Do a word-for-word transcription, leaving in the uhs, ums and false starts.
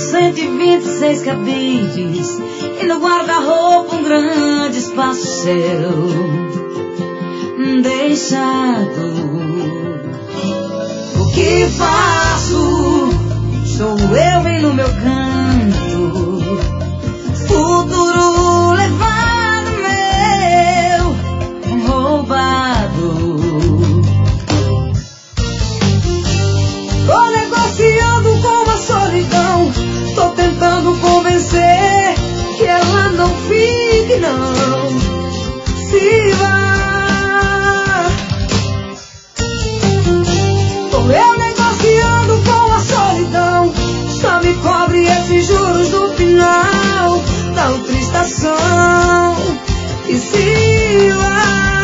cento e vinte e seis cabides e no guarda-roupa um grande espaço seu deixado. O que faço? Sou eu bem no meu canto, futuro levado meu, roubado. Tô negociando com a solidão, tô tentando convencer que ela não fique, não se vá. Tô eu negociando com a solidão, só me cobre esses juros no final da outra estação e se vá.